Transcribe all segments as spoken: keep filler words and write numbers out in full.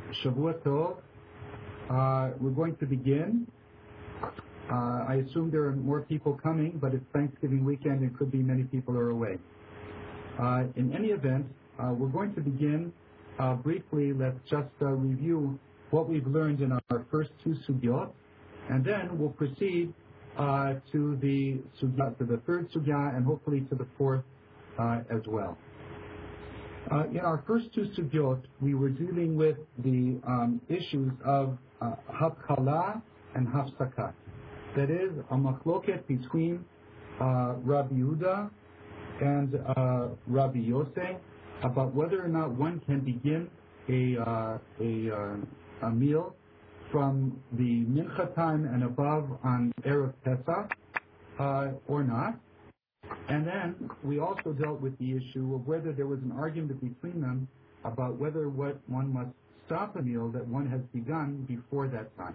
Shavua Tov. Uh, we're going to begin. Uh, I assume there are more people coming, but it's Thanksgiving weekend and could be many people are away. Uh, in any event, uh, we're going to begin uh, briefly. Let's just uh, review what we've learned in our first two sugyot, and then we'll proceed uh, to the sugya, to the third sugya, and hopefully to the fourth uh, as well. Uh, in our first two sugyot, we were dealing with the um, issues of uh, Hatchala and Hafsaka. That is, a machloket between uh, Rabbi Yehuda and uh, Rabbi Yosef about whether or not one can begin a uh, a, uh, a meal from the mincha time and above on Erev Pesach uh, or not. And then we also dealt with the issue of whether there was an argument between them about whether what one must stop a meal that one has begun before that time.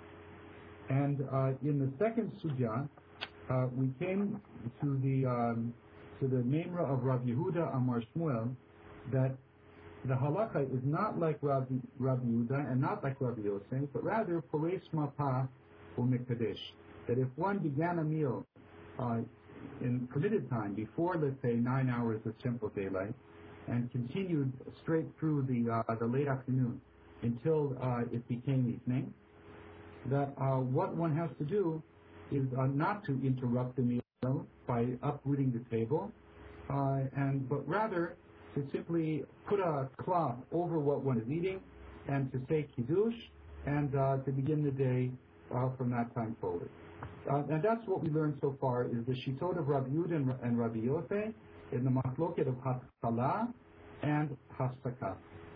And uh, in the second sugya, uh, we came to the um, to the memra of Rav Yehuda Amar Shmuel that the halakha is not like Rabbi, Rabbi Yehuda and not like Rabbi Yosef, but rather poreis mapa u'mekadesh. That if one began a meal uh, in permitted time before, let's say, nine hours of simple daylight, and continued straight through the uh, the late afternoon until uh, it became evening, that uh, what one has to do is uh, not to interrupt the meal by uprooting the table, uh, and but rather to simply put a cloth over what one is eating and to say kiddush and uh, to begin the day uh, from that time forward. Uh, and that's what we learned so far is the shitot of Rabbi Yehuda and, and Rabbi Yosef in the machloket of Hatchala and Hafsaka.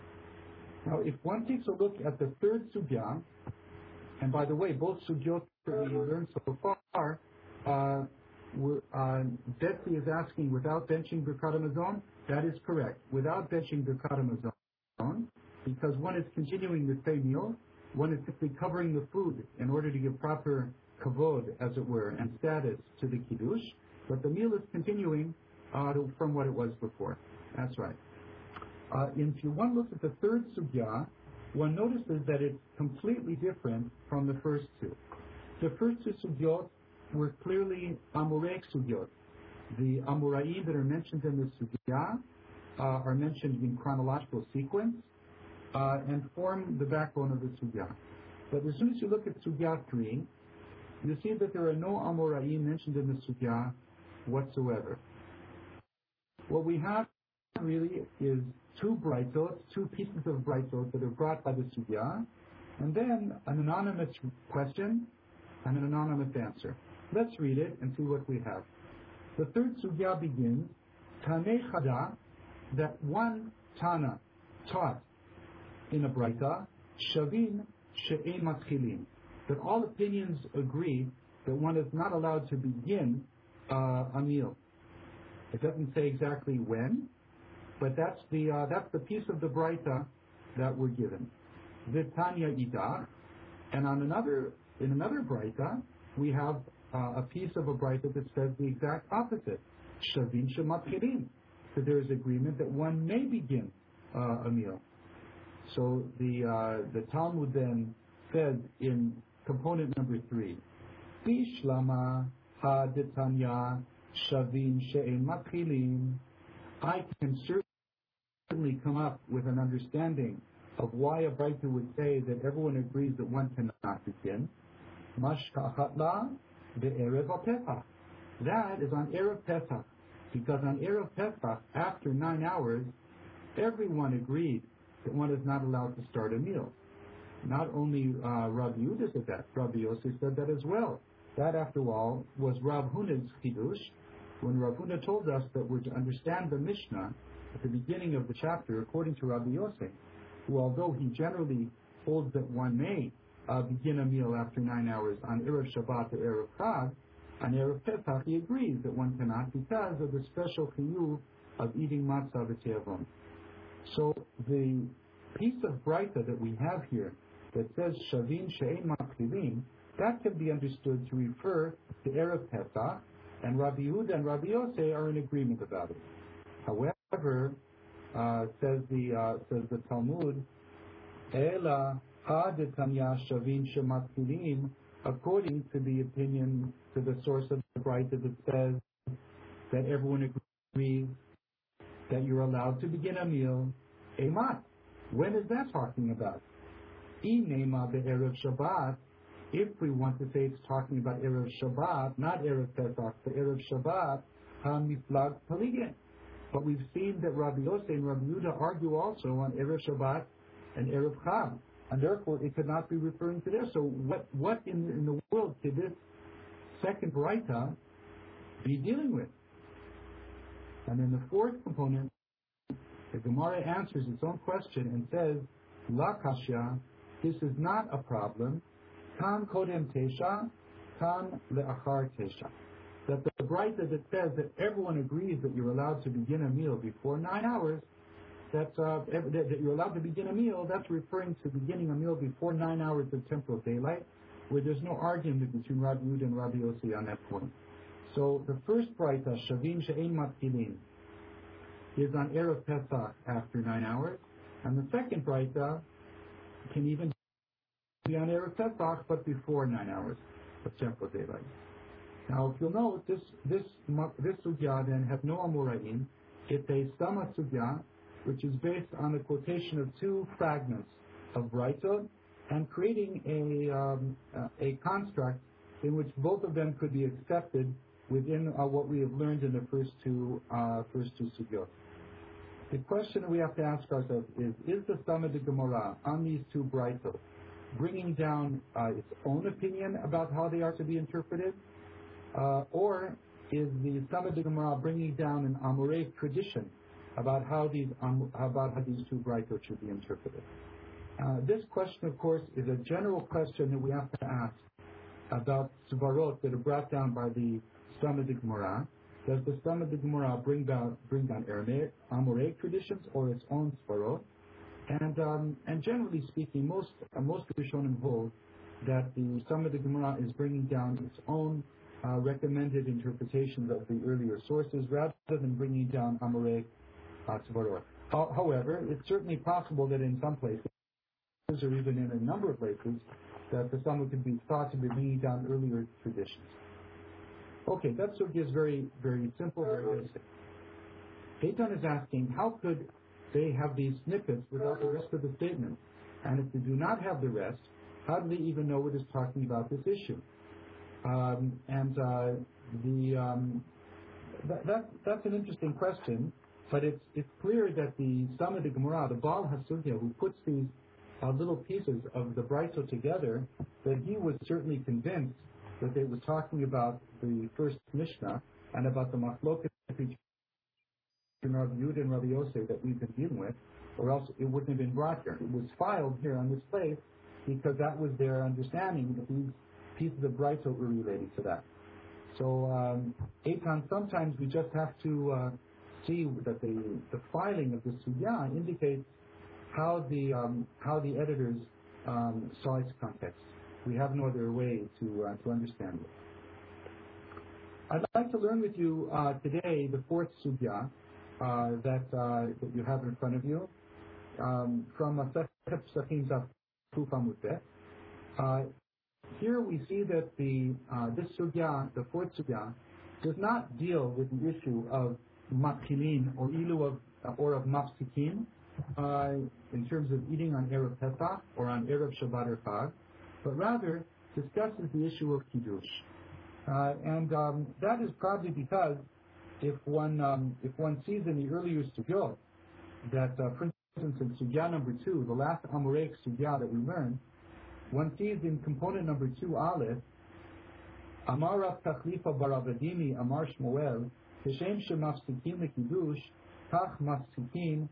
Now, if one takes a look at the third sugya, and by the way, both sugyot that we learned so far, uh, were, uh, Betsy is asking without benching Birkat Hamazon. That is correct. Without benching Birkat Hamazon, because one is continuing the same meal, one is simply covering the food in order to give proper kavod, as it were, and status to the kiddush, but the meal is continuing uh, to, from what it was before. That's right. Uh, if you one looks at the third sugya, one notices that it's completely different from the first two. The first two sugyot were clearly Amoraic sugyot. The Amoraim that are mentioned in the sugya uh, are mentioned in chronological sequence uh, and form the backbone of the sugya. But as soon as you look at sugya three, you see that there are no Amoraim mentioned in the sugya whatsoever. What we have really is two braitot, two pieces of braitot that are brought by the sugya, and then an anonymous question and an anonymous answer. Let's read it and see what we have. The third sugya begins, Tanei Chada, that one Tana taught in a braita, Shavin she'ein matchilin, that all opinions agree that one is not allowed to begin uh, a meal. It doesn't say exactly when, but that's the uh, that's the piece of the braita that we're given. Vitanya idach, and on another in another braita we have uh, a piece of a braita that says the exact opposite. Shavin shematchilim, that there is agreement that one may begin uh, a meal. So the uh, the Talmud then says in component number three, Bishlama ha detanya shavin she'ein matchilim. I can certainly come up with an understanding of why a braita would say that everyone agrees that one cannot begin. Mashkachatla be'erev Pesach. That is on Erev Pesach, because on Erev Pesach, after nine hours, everyone agreed that one is not allowed to start a meal. Not only uh, Rabbi Yehuda said that, Rabbi Yosef said that as well. That, after all, was Rav Huna's chidush, when Rav Huna told us that we're to understand the Mishnah at the beginning of the chapter, according to Rabbi Yosef, who, although he generally holds that one may uh, begin a meal after nine hours on Erev Shabbat or Erev Chag, on Erev Pesach he agrees that one cannot because of the special chiyuv of eating matzah v'te'avon. So the piece of braita that we have here that says Shavin she'ein matchilim, that can be understood to refer to Erev Pesach, and Rabbi Yehuda and Rabbi Yosef are in agreement about it. However, uh, says the uh, says the Talmud, Ela hadetanya shavin shematkilim, according to the opinion, to the source of the Braita that says that everyone agrees that you're allowed to begin a meal. Emat. When is that talking about? Inema be'erev Shabbat. If we want to say it's talking about Erev Shabbat, not Erev Pesach, but Erev Shabbat, ha-miflag paligin. But we've seen that Rabbi Yosef and Rabbi Yehuda argue also on Erev Shabbat and Erev Chag, and therefore it could not be referring to this. So what, what in, in the world could this second Braita be dealing with? And then the fourth component, the Gemara answers its own question and says, La Kashya, this is not a problem. Kan kodem tesha, kan le'achar tesha. That the Braita that says that everyone agrees that you're allowed to begin a meal before nine hours, that, uh, that you're allowed to begin a meal, that's referring to beginning a meal before nine hours of temporal daylight, where there's no argument between Rabbi Yehuda and Rabbi Yossi on that point. So the first Braita, Shavin she'ein matkilin, is on Erev Pesach after nine hours, and the second Braita can even be on Erev Pesach, but before nine hours of temporal daylight. Now, if you'll note, this this this sugya then have no amoraim. It's a sama sugya, which is based on a quotation of two fragments of Braita, and creating a um, uh, a construct in which both of them could be accepted within uh, what we have learned in the first two uh, first two sugyot. The question that we have to ask ourselves is: is the Sama de Gemara on these two Braitot bringing down uh, its own opinion about how they are to be interpreted, uh, or is the Sama de Gemara bringing down an Amoraic tradition about how these um, about how these two Braitot should be interpreted? Uh, this question, of course, is a general question that we have to ask about Svarot that are brought down by the Sama de Gemara. Does the Sama de Gemara bring down bring down Aramaic, Amoraic traditions or its own Svarot? And um, and generally speaking, most uh, most Rishonim hold that the Sama de Gemara is bringing down its own uh, recommended interpretations of the earlier sources rather than bringing down Amoraic uh, Svarot. However, it's certainly possible that in some places, or even in a number of places, that the Sama could be thought to be bringing down earlier traditions. Okay, that sort is very, very simple, very basic. Eitan is asking, how could they have these snippets without the rest of the statement? And if they do not have the rest, how do they even know it is talking about this issue? Um, and uh, the um, that, that that's an interesting question, but it's it's clear that the Sama de Gemara, the Baal HaSugya, who puts these uh, little pieces of the Braitot together, that he was certainly convinced that they were talking about the first Mishnah and about the Machloket between Rabbi Yehuda and Rabbi Yosef that we've been dealing with, or else it wouldn't have been brought here. It was filed here on this place because that was their understanding that these pieces of Braitot were related to that. So, um, Eitan, sometimes we just have to uh, see that the, the filing of the Sugya indicates how the um, how the editors um, saw its context. We have no other way to uh, to understand it. I'd like to learn with you uh, today the fourth sugya uh, that uh, that you have in front of you um, from Masechet Pesachim Daf Kuf Amud Bet. Uh Here we see that the uh, this sugya, the fourth sugya, does not deal with the issue of matkilin or ilu of or of mafsikin uh, in terms of eating on Erev Pesach or on Erev Shabbat or Chag, but rather discusses the issue of Kiddush. Uh, and um, that is probably because if one um, if one sees in the earlier sugyot that, uh, for instance, in sugya number two, the last Amoraic sugya that we learned, one sees in component number two, Aleph, Amar Rav Tachlifa Baravadimi Amar Shmuel, Kishem Shemafsikin LeKiddush, Kach Mafsikin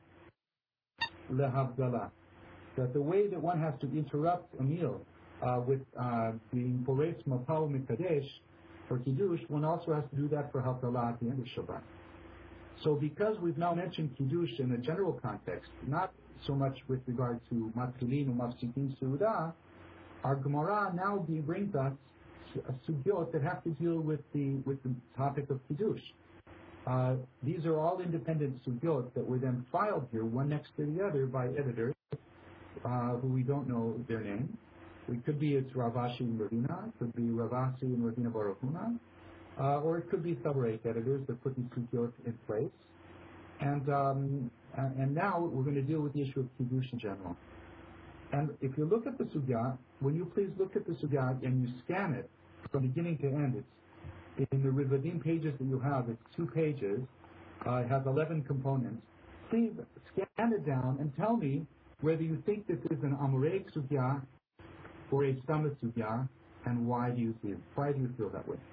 LeHavdalah. That the way that one has to interrupt a meal uh, with uh, being Poretz Mapau Mikadesh for Kiddush, one also has to do that for Havdalah at the end of Shabbat. So because we've now mentioned Kiddush in a general context, not so much with regard to Matkilin or Mafsikin Seudah, our Gemara now brings us sugyot that have to deal with the with the topic of Kiddush. Uh, these are all independent sugyot that were then filed here, one next to the other, by editors, uh, who we don't know their name. It could be it's Ravashi and Ravina, it could be Ravasi and Ravina Baruch Huna, uh, or it could be separate editors that put these sugyot in place. And, um, and and now we're going to deal with the issue of Kiddush in general. And if you look at the sugya, when you please look at the sugya and you scan it from beginning to end, it's in the Rivadim pages that you have, it's two pages, uh, it has eleven components. Please scan it down and tell me whether you think this is an Amoraic sugya or a Summit sugya, and why do you feel, why do you feel that way?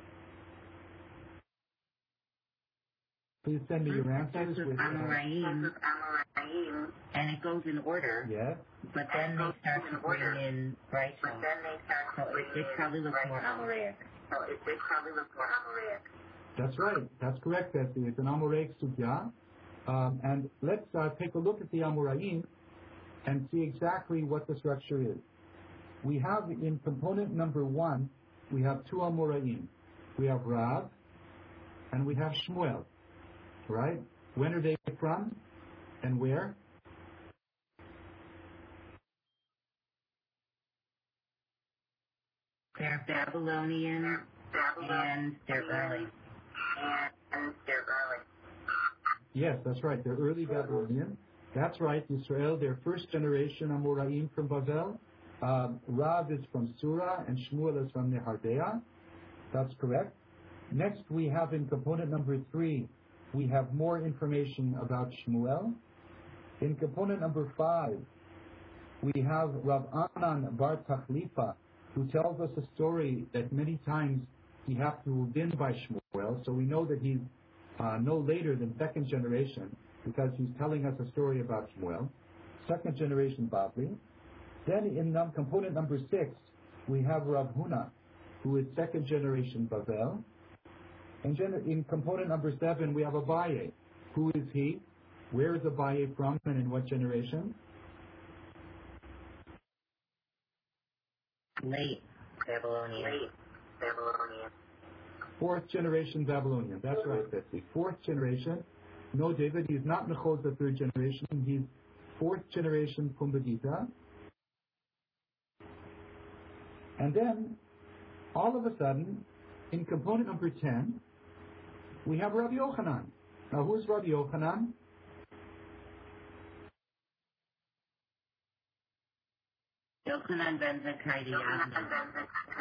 Please send me your answers with Amoraim, and it goes in order. Yes. But then they start to bring in Brisa. So it, it probably looks more Amoraic. So it, it probably looks more Amoraic. That's right. That's correct, Bessie. It's an Amoraic sugya. Um, and let's uh, take a look at the Amoraim and see exactly what the structure is. We have in component number one, we have two Amoraim. We have Rav and we have Shmuel. Right? When are they from and where? They're Babylonian, and they're early. And they're early. Yes, that's right. They're early Babylonian. That's right. Israel, they're first generation Amoraim from Bavel. Um, Rav is from Surah and Shmuel is from Nehardea. That's correct. Next, we have in component number three, we have more information about Shmuel. In component number five, we have Rav Anan Bar Tachlifa, who tells us a story that many times he has to have been by Shmuel, so we know that he's uh, no later than second generation, because he's telling us a story about Shmuel. Second generation Bavli. Then in num- component number six, we have Rav Huna, who is second generation Bavel. And in component number seven, we have Abaye. Who is he? Where is Abaye from and in what generation? Late Babylonian. Late Babylonian. Fourth generation Babylonian. That's right, Betsy. Fourth generation. No, David, he's not Nechol, the third generation. He's fourth generation Pumbedita. And then, all of a sudden, in component number ten, we have Rabbi Yochanan. Now, who's Rabbi Yochanan? Yochanan ben Zakkai the Yavna.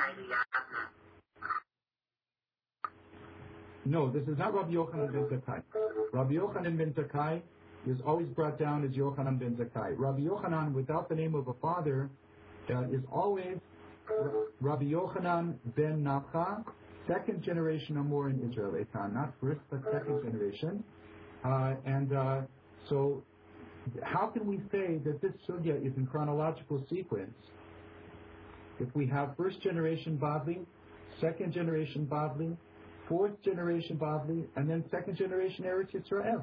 No, this is not Rabbi Yochanan ben Zakkai. Rabbi Yochanan ben Zakkai is always brought down as Yochanan ben Zakkai. Rabbi Yochanan, without the name of a father, uh, is always Rabbi Yochanan ben Nafcha, second generation Amor in Israel, Eitan, not first, but second generation. Uh, and uh, so, how can we say that this sugya is in chronological sequence if we have first generation Bavli, second generation Bavli, fourth generation Bavli, and then second generation Eretz Yisrael?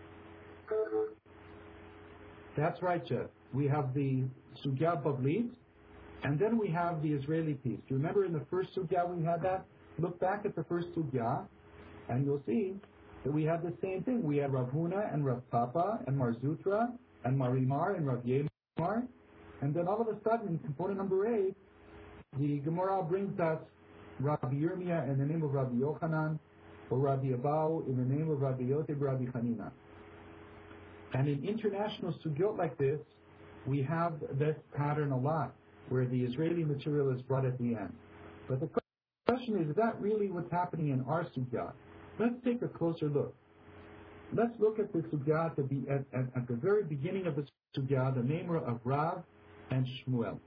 That's right, Jeff. We have the sugya Bavlit, and then we have the Israeli piece. Do you remember in the first sugya we had that? Look back at the first sugya, and you'll see that we had the same thing. We had Rav Huna and Rav Papa and Mar Zutra and Marimar and Rav Yemar, and then all of a sudden, in component number eight, the Gemara brings us Rabbi Yirmiyah in the name of Rabbi Yochanan, or Rabbi Abau in the name of Rabbi Yotib, Rabbi Hanina. And in international sugyot like this, we have this pattern a lot, where the Israeli material is brought at the end. But the question is, is that really what's happening in our sugya? Let's take a closer look. Let's look at the sugya at the, at, at, at the very beginning of the sugya, the name of Rav and Shmuel.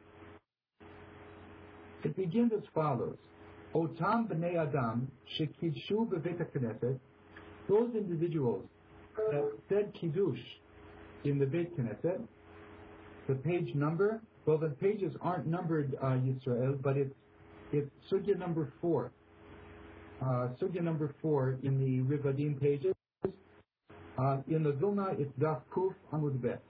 It begins as follows. Otam b'nei Adam shekidshu b'vet HaKnesset, those individuals that said Kiddush in the Beit Knesset, the page number, well, the pages aren't numbered, uh, Yisrael, but it's it's sugya number four. Uh, sugya number four in the Rivadim pages. Uh, in the Vilna, it's Daf Kuf Amud Bet.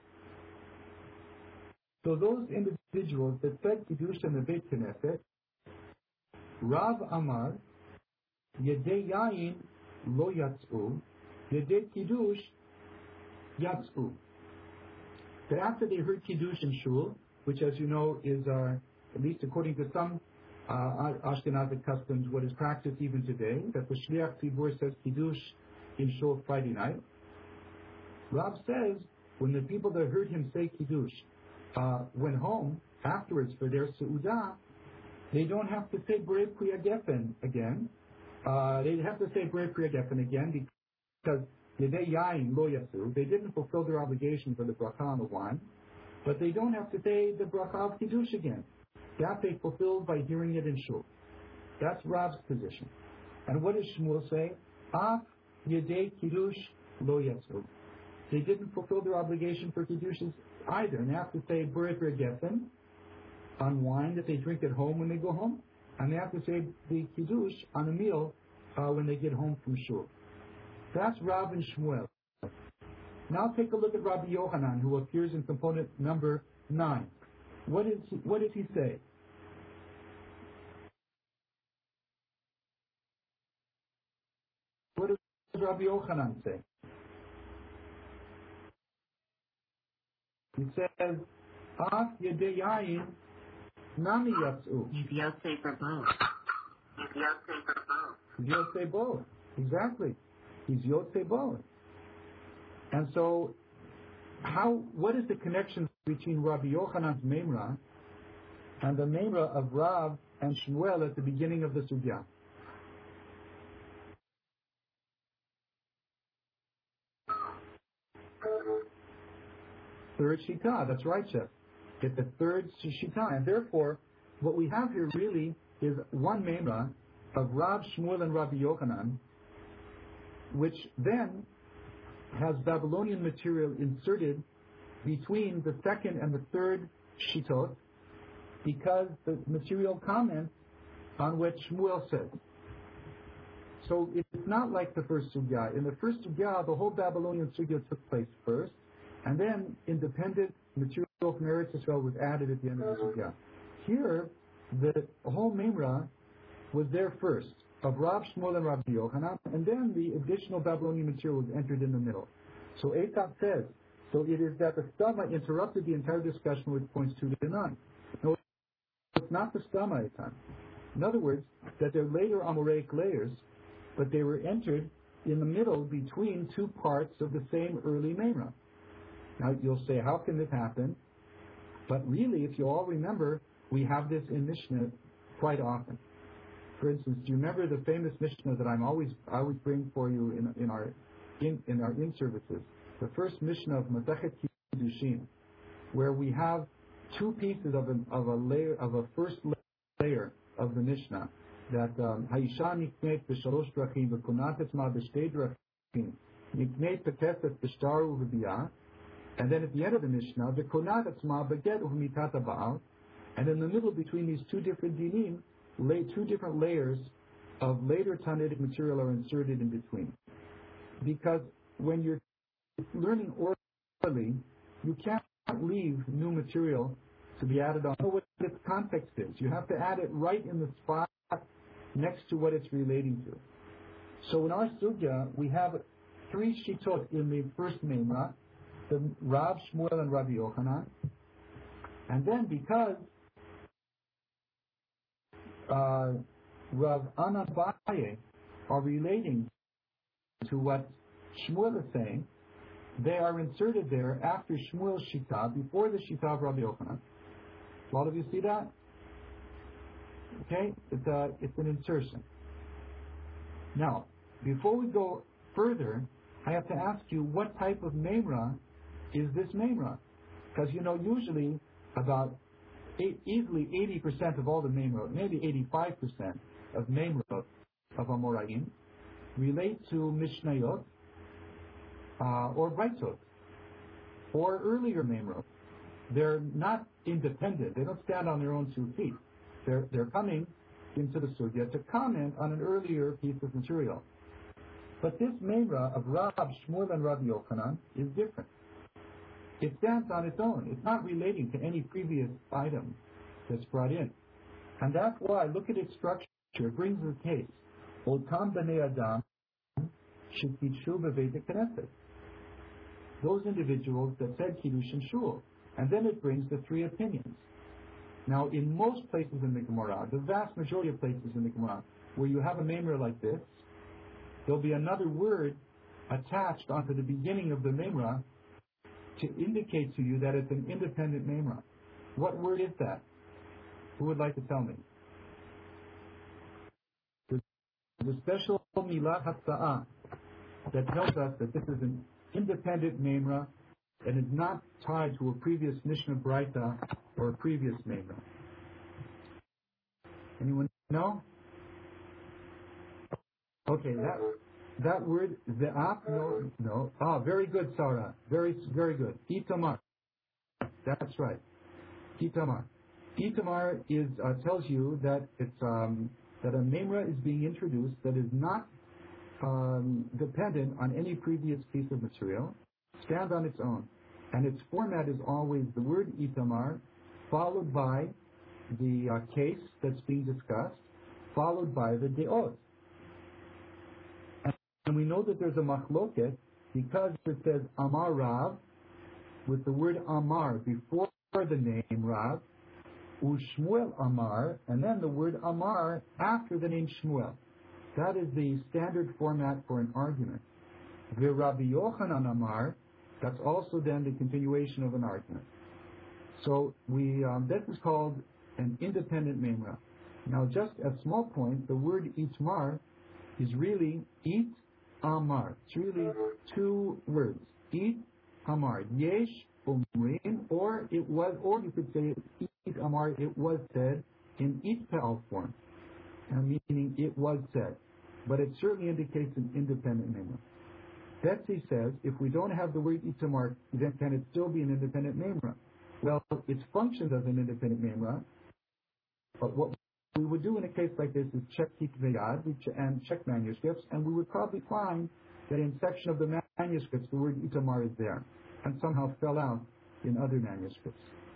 So those individuals that said Kiddush in the Beit Knesset, Rav Amar, Yedei Yain Lo Yatzu, Yedei Kiddush Yatzu. that after they heard Kiddush in Shul, which as you know is, uh, at least according to some uh, Ashkenazic customs, what is practiced even today, that the Shliach Tzibur says Kiddush in Shul Friday night. Rav says, when the people that heard him say Kiddush uh, went home afterwards for their Seudah, they don't have to say Borei Priya Geffen again. Uh, they have to say Borei Priya Geffen again because Yedei Yain Lo Yasu, they didn't fulfill their obligation for the bracha on the wine, but they don't have to say the bracha of Kiddush again. That they fulfilled by hearing it in Shul. That's Rav's position. And what does Shmuel say? Af Yedei Kiddush Lo Yasu. They didn't fulfill their obligation for Kiddushes either, and they have to say Borei Priya Geffen on wine that they drink at home when they go home, and they have to say the Kiddush on a meal uh, when they get home from Shul. That's Rav and Shmuel. Now take a look at Rabbi Yochanan, who appears in component number nine. What, is he, what does he say? What does Rabbi Yochanan say? He says, Af Yedei Yayin Nami Yatsu. He's Yosei for both. He's Yosei for both. He's Yosei both. Exactly. He's Yosei both. And so, how? What is the connection between Rabbi Yochanan's Memra and the Memra of Rav and Shmuel at the beginning of the Sugya? Third Shita, that's right, Chef. It's the third Shita. And therefore, what we have here really is one Memra of Rav, Shmuel, and Rabbi Yochanan, which then has Babylonian material inserted between the second and the third Shitot, because the material comments on what Shmuel said. So it's not like the first Sugya. In the first Sugya, the whole Babylonian Sugya took place first, and then independent material from Eretz Yisrael was added at the end of the Sugya. Here, the whole Memra was there first, of Rav, Shmuel, and Rabbi Yochanan, and then the additional Babylonian material was entered in the middle. So Eitat says, so it is that the Stama interrupted the entire discussion with points two to nine. No, it's not the Stama Eitat. In other words, that they're later Amoraic layers, but they were entered in the middle between two parts of the same early Memra. Now you'll say, how can this happen? But really, if you all remember, we have this in Mishnah quite often. For instance, do you remember the famous Mishnah that I'm always I always bring for you in in our in, in our in services? The first Mishnah of Masechet Kiddushin, where we have two pieces of a of a layer of a first layer of the Mishnah, that Haisha niknet b'shalosh drachim v'kunat etzma b'shtei drachim niknet b'kesef b'shtar u'v'biyah, and then at the end of the Mishnah, v'kunat etzma b'get u'v'mitat ha'ba'al, and in the middle between these two different dinim, lay two different layers of later Talmudic material are inserted in between. Because when you're learning orally, you can't leave new material to be added on. You know what its context is. You have to add it right in the spot next to what it's relating to. So in our Sugya, we have three Shitot in the first Memra, the Rav, Shmuel, and Rabbi Yochanan. And then because Uh, Rav Anan Baye are relating to what Shmuel is saying, they are inserted there after Shmuel's Shita, before the Shita of Rabbi Yochanan. A lot of you see that? Okay? It's, a, it's an insertion. Now, before we go further, I have to ask you, what type of Memra is this Memra? Because, you know, usually about Eight, easily eighty percent of all the Memrot, maybe eighty-five percent of Memrot of Amoraim relate to Mishnayot uh, or Braitot or earlier Memrot. They're not independent. They don't stand on their own two feet. They're, they're coming into the Sugya to comment on an earlier piece of material. But this Memra of Rav, Shmuel, and Rabbi Yochanan is different. It stands on its own. It's not relating to any previous item that's brought in. And that's why, look at its structure. It brings the case. Otam b'nei adam shekitshu b'veit knesset. those individuals that said Kiddush and Shul. And then it brings the three opinions. Now, in most places in the Gemara, the vast majority of places in the Gemara, where you have a memra like this, there'll be another word attached onto the beginning of the memra to indicate to you that it's an independent memra. What word is that? Who would like to tell me? There's a special milah hatza'ah that tells us that this is an independent memra and is not tied to a previous Mishnah Braita or a previous memra. Anyone know? Okay, that that word, ve'af, no, no. Ah, very good, Sarah. Very, very good. Itamar. That's right. Itamar. Itamar is uh, tells you that it's um, that a memra is being introduced that is not um, dependent on any previous piece of material, stands on its own, and its format is always the word Itamar, followed by the uh, case that's being discussed, followed by the deot. And we know that there's a machloket because it says Amar Rav with the word Amar before the name Rav, Ushmuel Amar, and then the word Amar after the name Shmuel. That is the standard format for an argument. Rabbi Yochanan Amar, that's also then the continuation of an argument. So we um, this is called an independent memra. Now, just a small point, the word Itmar is really It Amar. It's really two words. It Amar. Yesh Umrin, or it was, or you could say It Amar. It was said in It Pe'al form, meaning it was said, but it certainly indicates an independent memra. Betsy says if we don't have the word Itamar, then can it still be an independent memra? Well, it functions as an independent memra, but what we would do in a case like this is check Kitvei Yad and check manuscripts, and we would probably find that in section of the manuscripts the word Itamar is there, and somehow fell out in other manuscripts.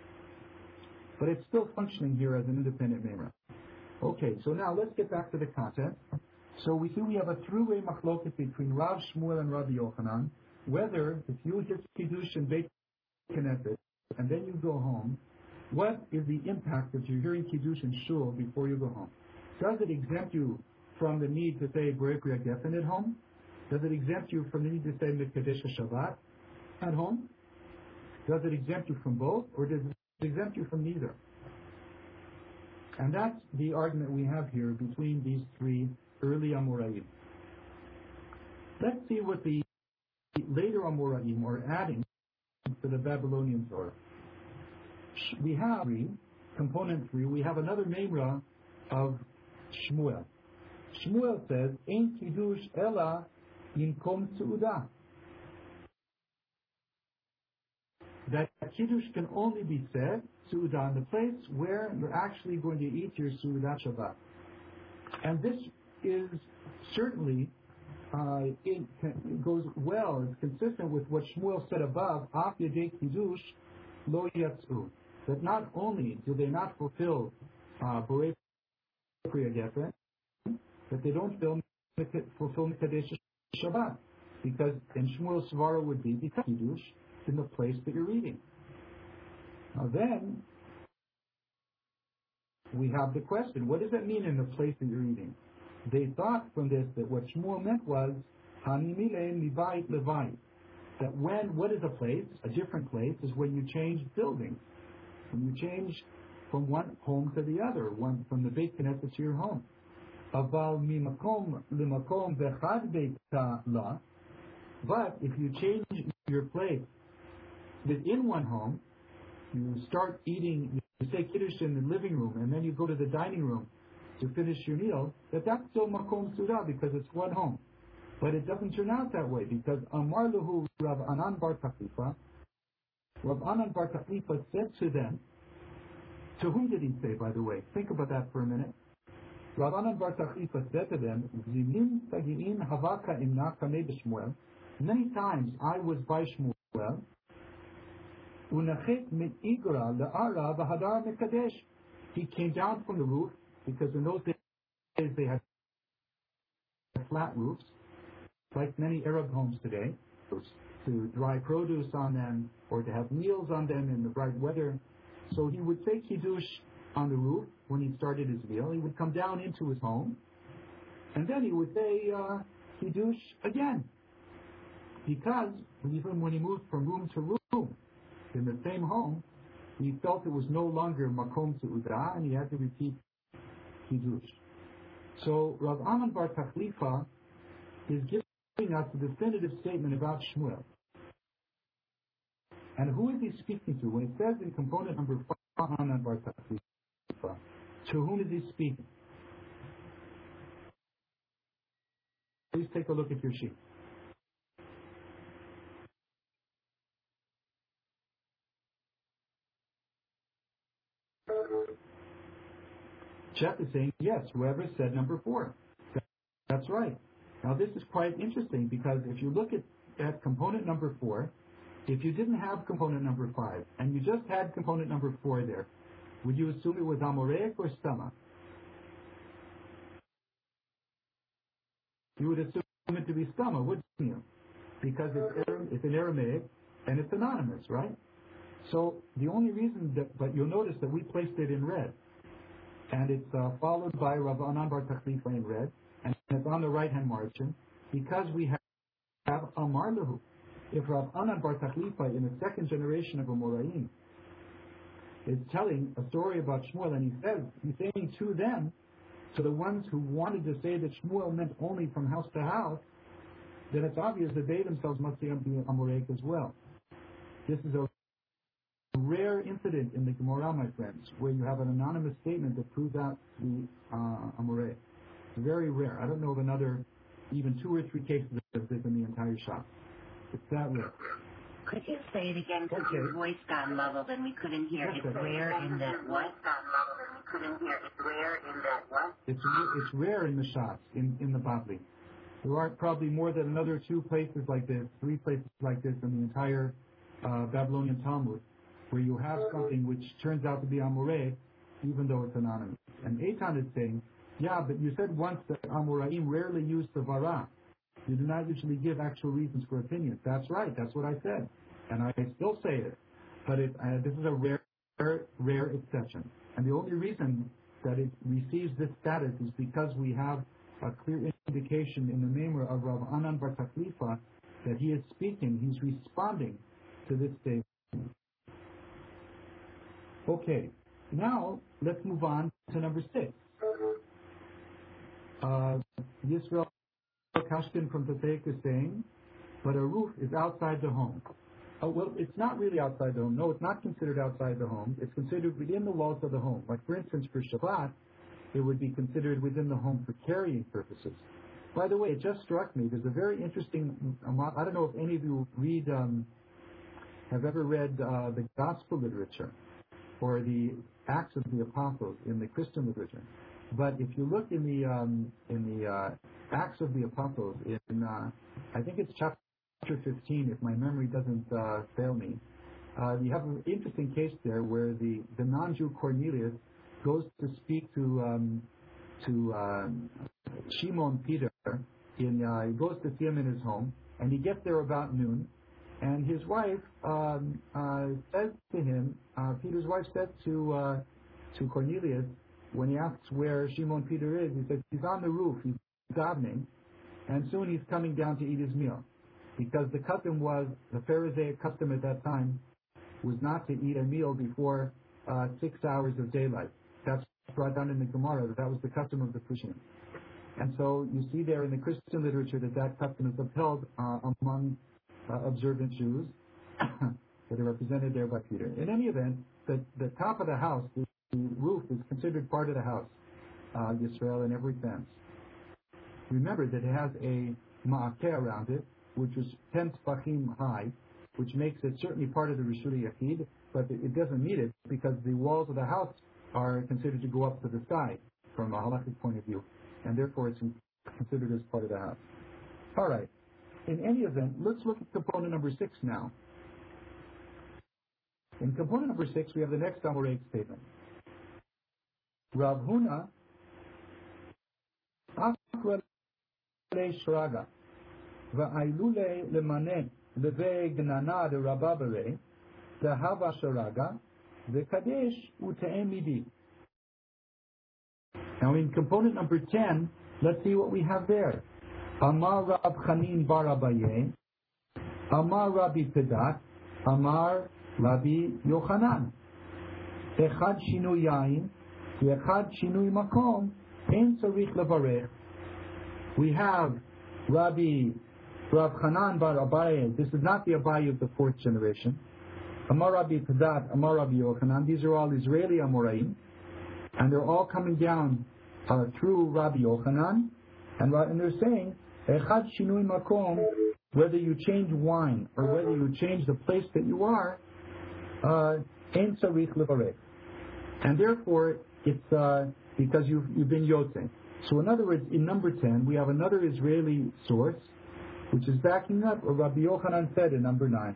But it's still functioning here as an independent memra. Okay, so now let's get back to the content. So we see we have a three-way machloket between Rav Shmuel and Rabbi Yochanan, whether if you hear Kiddush and Beit Knesset, and then you go home, what is the impact of you hearing Kiddush and Shul before you go home? Does it exempt you from the need to say Borei Pri Geffen at home? Does it exempt you from the need to say Mekadesh Shabbat at home? Does it exempt you from both, or does it exempt you from neither? And that's the argument we have here between these three early Amoraim. Let's see what the later Amoraim are adding to the Babylonian Torah. We have three, component three, we have another memra of Shmuel. Shmuel says, Ein Kiddush Ela Yinkom Su'udah. That Kiddush can only be said, Su'udah, in the place where you're actually going to eat your Su'udah Shabbat. And this is certainly, uh, it, it goes well, it's consistent with what Shmuel said above, Af Yedei Kiddush Lo Yatzu. That not only do they not fulfill uh, Borei Pri Geffen, but they don't fulfill Mekadesh Shabbat. Because in Shmuel's Svara would be because Kiddush in the place that you're eating. Now then, we have the question, what does that mean in the place that you're eating? They thought from this that what Shmuel meant was, Hanimile Mivait Levait. That when, what is a place? A different place is when you change buildings. When you change from one home to the other, one from the Beit Knesset to your home. Aval mimakom limakom vechad beita la. But if you change your place within one home, you start eating, you say Kiddush in the living room, and then you go to the dining room to finish your meal, that that's still makom sudah because it's one home. But it doesn't turn out that way because Amar Lahu Rav Anan Bar Taklifa, Rav Anan Bar Taklifa said to them, to whom did he say, by the way? Think about that for a minute. Rav Anan Bar Taklifa said to them, Zimin Tagi'in Havaka Imna Kamei B'Shmuel. Many times I was by Shmuel, Unachet Mit Igra La'ara V'Hadar Mekadesh. He came down from the roof, because in those days they had flat roofs, like many Arab homes today. to dry produce on them, or to have meals on them in the bright weather. So he would say Kiddush on the roof when he started his meal. He would come down into his home, and then he would say uh, Kiddush again. Because even when he moved from room to room in the same home, he felt it was no longer Makom Seudah, and he had to repeat Kiddush. So Rav Anan Bar Tachlifa is giving us a definitive statement about Shmuel. And who is he speaking to? When it says in component number five, Anan Bar Tachlifa, to whom is he speaking? Please take a look at your sheet. Jeff is saying, yes, whoever said number four. That's right. Now this is quite interesting because if you look at, at component number four, if you didn't have component number five, and you just had component number four there, would you assume it was Amoreic or Stama? You would assume it to be Stama, wouldn't you? Because it's, it's in Aramaic, and it's anonymous, right? So the only reason that, but you'll notice that we placed it in red. And it's uh, followed by Rav Anan Bar Tachlifa in red, and it's on the right-hand margin, because we have, have Amar Lahu. If Rav Anan Bar Tachlifa, in the second generation of Amoraim, is telling a story about Shmuel, and he says, he's saying to them, to the ones who wanted to say that Shmuel meant only from house to house, then it's obvious that they themselves must be Amoraic as well. This is a rare incident in the Gemara, my friends, where you have an anonymous statement that proves out the uh, Amoraic. It's very rare. I don't know of another, even two or three cases of this in the entire shop. It's that rare. Could you say it again? Because okay. Your voice got muffled and we couldn't hear. Yes, it's sir. Rare in that what? Couldn't hear. It's rare in that what? It's it's rare in the shops, in, in the Babli. There are probably more than another two places like this, three places like this in the entire uh, Babylonian Talmud, where you have something which turns out to be Amoraic, even though it's anonymous. And Eitan is saying, yeah, but you said once that Amoraim rarely use the Vara. You do not usually give actual reasons for opinions. That's right. That's what I said. And I still say it. But it, uh, this is a rare, rare, rare exception. And the only reason that it receives this status is because we have a clear indication in the name of Rav Anan Bar Tachlifa that he is speaking, he's responding to this statement. Okay, now let's move on to number six. Uh, Yisrael Kashkin from Pasek is saying, but a roof is outside the home. Oh, well, it's not really outside the home. No, it's not considered outside the home. It's considered within the walls of the home. Like, for instance, for Shabbat, it would be considered within the home for carrying purposes. By the way, it just struck me, there's a very interesting, I don't know if any of you read, um, have ever read uh, the gospel literature or the Acts of the Apostles in the Christian literature. But if you look in the um, in the uh, Acts of the Apostles, in uh, I think it's chapter fifteen, if my memory doesn't uh, fail me, uh, you have an interesting case there where the, the non-Jew Cornelius goes to speak to um, to um, Shimon Peter. In uh, he goes to see him in his home, and he gets there about noon. And his wife um, uh, says to him, uh, Peter's wife said to uh, to Cornelius, when he asks where Shimon Peter is, he says, he's on the roof, he's davening, and soon he's coming down to eat his meal. Because the custom was, the Pharisaic custom at that time, was not to eat a meal before uh, six hours of daylight. That's brought down in the Gemara, that that was the custom of the Christians. And so you see there in the Christian literature that that custom is upheld uh, among uh, observant Jews that are represented there by Peter. In any event, the, the top of the house, the, the roof, is considered part of the house, uh, Yisrael, in every sense. Remember that it has a ma'akeh around it, which is ten tefachim high, which makes it certainly part of the Rishut Yachid, but it doesn't need it because the walls of the house are considered to go up to the sky from a halakhic point of view, and therefore it's considered as part of the house. All right. In any event, let's look at component number six now. In component number six, we have the next Amoraic statement. Rav Huna Akra le Shraga Va'ailule lemane leve gnana de rababere, the hava sharaga, the kadesh ute'emidi. Now in component number ten, let's see what we have there. Amar Rab Chanin bar Abaye, Amar Rabbi Pedat, Amar Rabbi Yochanan. Echad shinui yain, ve'echad shinui makom, en tzarich levarech. We have Rabbi Rab Chanan bar Abaye. This is not the Abaye of the fourth generation. Amar Rabbi Pedat, Amar Rabbi Yochanan. These are all Israeli Amoraim, and they're all coming down uh, through Rabbi Yochanan, and, and they're saying, Echad shinui makom, whether you change wine or whether you change the place that you are, en tzarich levarech. And therefore, it's uh, because you've, you've been yotzei. So in other words, in number ten, we have another Israeli source, which is backing up what Rabbi Yochanan said in number nine.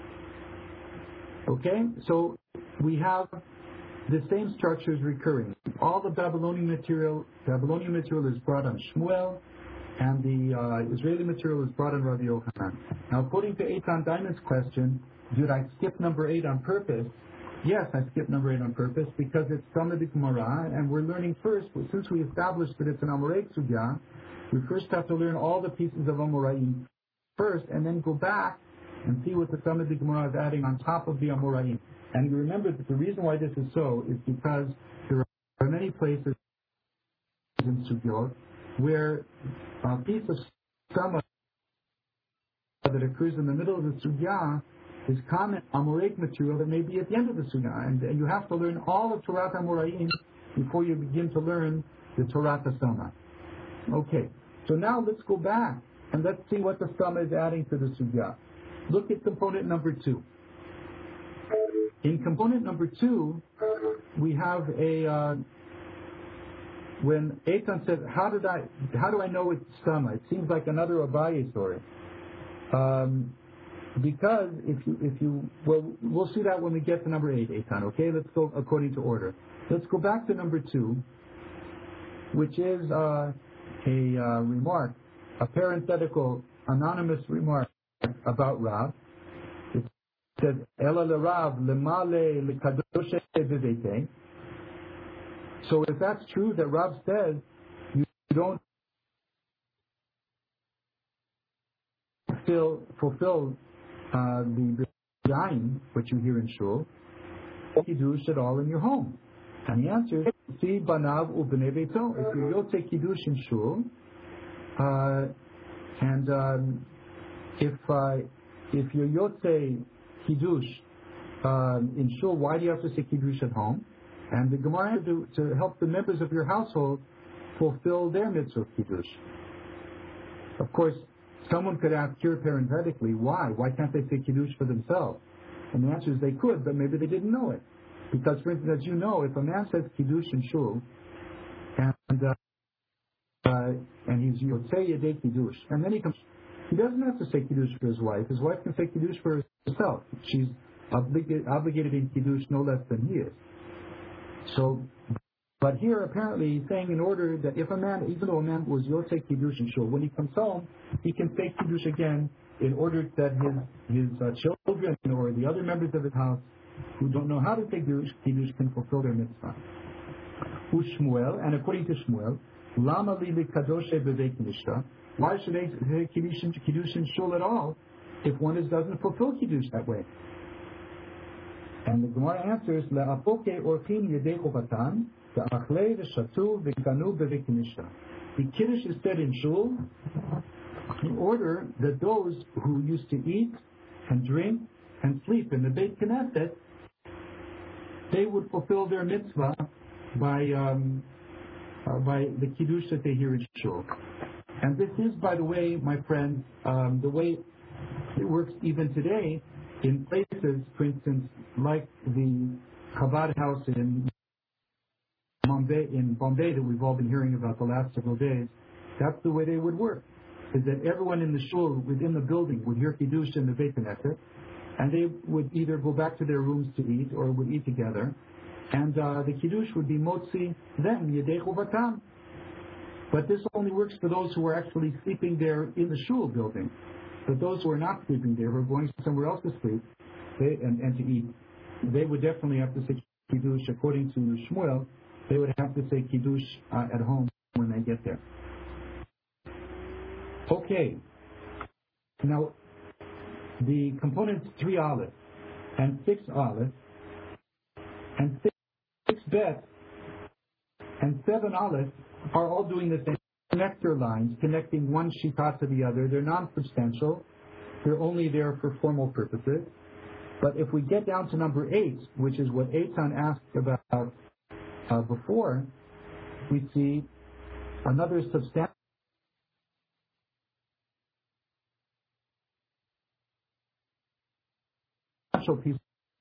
Okay? So we have the same structures recurring. All the Babylonian material, Babylonian material is brought on Shmuel, and the uh, Israeli material is brought on Rabbi Yochanan. Now, according to Eitan Diamond's question, did I skip number eight on purpose? Yes, I skipped number eight on purpose because it's Talmud Gemara, and we're learning first, since we established that it's an Amoraic Sugya, we first have to learn all the pieces of Amoraim first, and then go back and see what the Talmud Gemara is adding on top of the Amoraim. And you remember that the reason why this is so is because there are many places in Sugyot where a piece of Sama that occurs in the middle of the Sugya is common Amoraic material that may be at the end of the Sugya. And, and you have to learn all of Torah Amoraim before you begin to learn the Torah Sama. Okay, so now let's go back and let's see what the Sama is adding to the Sugya. Look at component number two. In component number two, we have a, uh, when Eitan says, how did I, how do I know it's Sama? It seems like another Abaye story. Um, because if you, if you, well, we'll see that when we get to number eight, Eitan, okay? Let's go according to order. Let's go back to number two, which is uh, a uh, remark, a parenthetical, anonymous remark about Rav. It says, Ela l'Rav lemale l'kadosh v'veitei. So if that's true that Rav says, you don't fulfill, fulfill uh, the B'yayin, which you hear in Shul, Kiddush at all in your home. And the answer is, Si banav u'bnei beito. If you yotzei Kiddush in Shul, uh, and um, if uh, if you're yotzei Kiddush um, in Shul, why do you have to say Kiddush at home? And the Gemara to, to help the members of your household fulfill their mitzvah of Kiddush. Of course, someone could ask here parenthetically, why? Why can't they say Kiddush for themselves? And the answer is they could, but maybe they didn't know it. Because, for instance, as you know, if a man says Kiddush in Shul, and uh, uh, and he's Yotzei Yedei Kiddush, and then he comes, he doesn't have to say Kiddush for his wife. His wife can say Kiddush for herself. She's obligated, obligated in Kiddush no less than he is. So, but here apparently he's saying in order that if a man, even though a man was Yotzei Kiddush in Shul, when he comes home, he can say Kiddush again in order that his his uh, children or the other members of his house who don't know how to say Kiddush can fulfill their mitzvah. Ushmuel, and according to Shmuel, Lama li kadosh bevei Kiddush. Why should they say Kiddush in, Kiddush in Shul at all if one is, doesn't fulfill Kiddush that way? And the Gemara answers, La'apoke orchim yedei chovatan, ve'achlei ve'shatu ve'kanu bevei Kiddush. The Kiddush is said in Shul in order that those who used to eat and drink and sleep in the Beit Knesset, they would fulfill their mitzvah by um, uh, by the Kiddush that they hear in Shul. And this is, by the way, my friends, um, the way it works even today in places, for instance, like the Chabad house in Bombay, in Bombay that we've all been hearing about the last several days. That's the way they would work, is that everyone in the shul within the building would hear Kiddush in the Beit Knesset, and they would either go back to their rooms to eat or would eat together, and uh, the Kiddush would be motzi them, Yedei Chovatam. But this only works for those who are actually sleeping there in the shul building. But those who are not sleeping there, who are going somewhere else to sleep they, and, and to eat, they would definitely have to say Kiddush. According to Shmuel, they would have to say Kiddush uh, at home when they get there. Okay. Now, the components three aleph and six aleph and six, six bet and seven aleph are all doing the same. Connector lines connecting one shita to the other. They're non-substantial. They're only there for formal purposes. But if we get down to number eight, which is what Eitan asked about uh, before, we see another substantial piece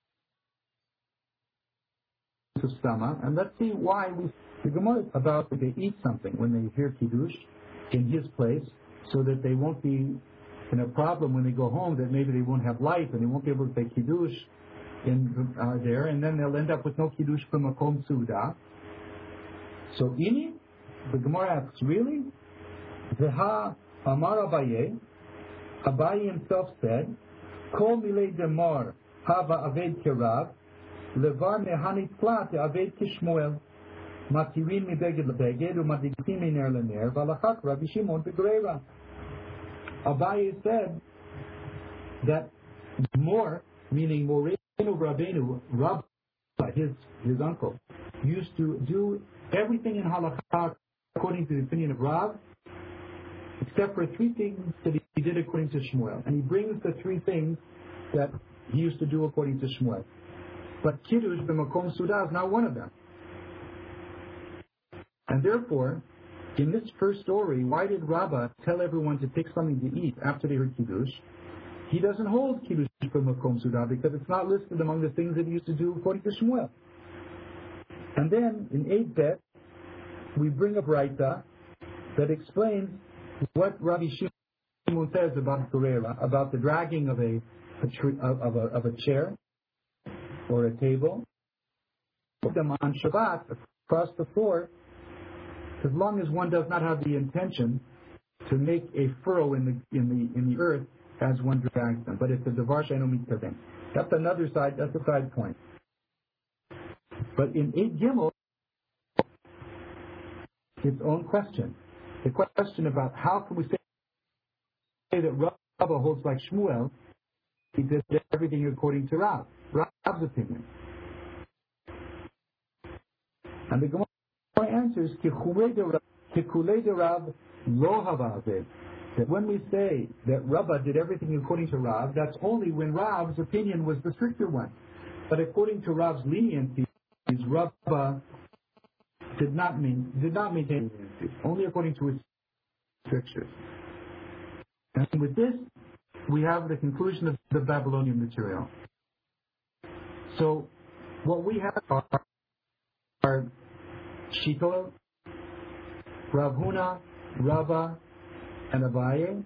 of stama, and let's see why we the Gemara is about that they eat something when they hear Kiddush in his place, so that they won't be in a problem when they go home, that maybe they won't have light and they won't be able to say Kiddush in uh, there, and then they'll end up with no Kiddush from Makom Suda. So ini, the Gemara asks, really? Zeha Amar Abaye, Abaye himself said, Kol milei demar hava aved kerav, levar mehani plat aved kishmuel, matirin mibeged lebeged, umadikim miner lener, valachak Rabbi Shimon begreva. Abaye said that more, meaning Moreno Rabbeinu, Rabbi, his his uncle, used to do everything in halakha according to the opinion of Rav, except for three things that he did according to Shmuel. And he brings the three things that he used to do according to Shmuel. But Kiddush b'makom suda is not one of them. And therefore, in this first story, why did Rabbah tell everyone to pick something to eat after they heard Kiddush? He doesn't hold Kiddush b'makom suda because it's not listed among the things that he used to do according to Shmuel. And then, in eight bet, we bring a Braita that explains what Rabbi Shimon says about Gerera, about the dragging of a, a tree, of, a, of a chair or a table. Put them on Shabbat across the floor, as long as one does not have the intention to make a furrow in the in the in the earth as one drags them. But it's a davar she'eino mitkaven. That's another side. That's a side point. But in eight Gimel, its own question. The question about how can we say that Rabbah holds like Shmuel, he did everything according to Rav, Rav's opinion. And the Gemara answers, Kikulei de Rav lo hava aved. That when we say that Rabbah did everything according to Rav, that's only when Rav's opinion was the stricter one. But according to Rav's leniency, Rabbah did not mean did not maintain leniency, only according to his strictures. And with this, we have the conclusion of the Babylonian material. So, what we have are, are Shito, Rav Huna, Rava, and Abaye,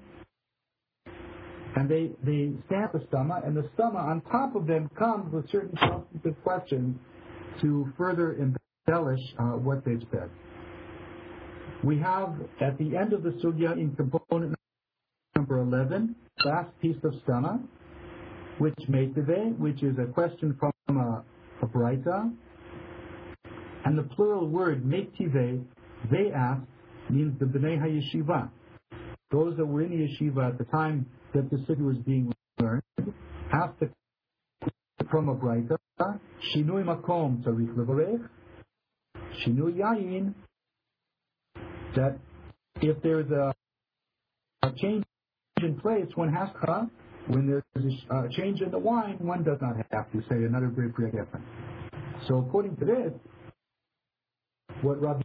and they, they stamp the stama, and the stama on top of them comes with certain substantive questions to further embellish uh, what they've said. We have, at the end of the sugya in component number eleven, last piece of stama, which meitive, which is a question from a, a Braita, and the plural word meitive, they asked, means the Bnei HaYeshiva. Those that were in the yeshiva at the time that the city was being learned, asked the, from a Braita, Shinui makom tzarich levarech, Shinui yayin, that if there's a, a change in place, one has to, when there's a change in the wine, one does not have to say another great prayer different. So according to this, what Rabbi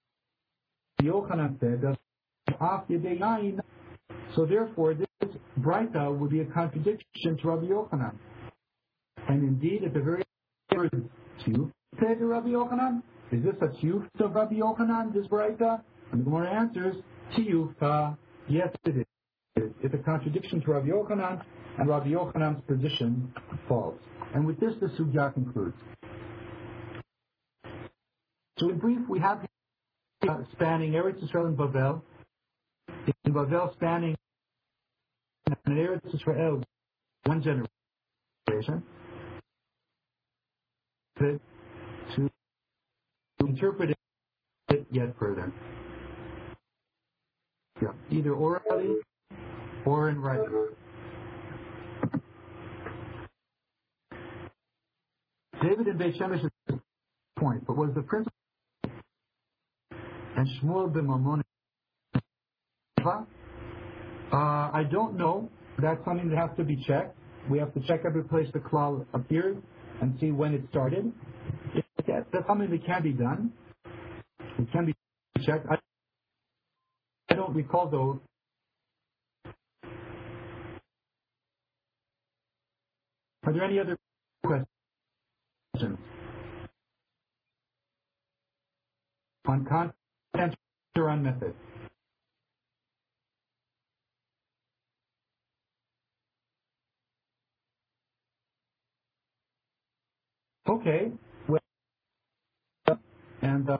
Yochanan said, does off yedei yayin, so therefore this Braita would be a contradiction to Rabbi Yochanan. And indeed, at the very word tiyuf said to Rabbi Yochanan, is this a tiyuf of Rabbi Yochanan, this Braita? And the Gemara answers, tiyuf, yes it is. It's a contradiction to Rabbi Yochanan, and Rabbi Yochanan's position falls. And with this, the sugya concludes. So in brief, we have uh, spanning Eretz Yisrael and Bavel, in Bavel spanning Eretz Israel, one generation, to interpret it yet further. Yeah, either orally or in writing. David and Beit Shemesh's point, but was the principle and Shmuel ben Mammon? Uh, I don't know. That's something that has to be checked. We have to check every place the klal appeared and see when it started. If that's something that can be done. It can be checked. I, I don't recall though. Are there any other questions on content or on method? Okay. Well, and uh,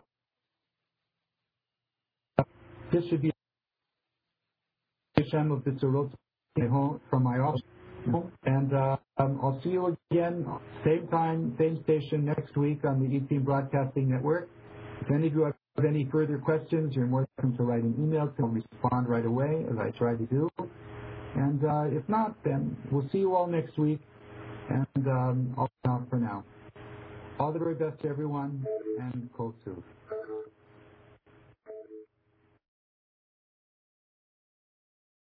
this should be Hashem of the Tzorot from my office. And uh, um, I'll see you again, same time, same station next week on the E T Broadcasting Network. If any of you have any further questions, you're more welcome to write an email to respond right away, as I try to do. And uh, if not, then we'll see you all next week. And um, I'll stop for now. All the very best to everyone, and Kol Tuv.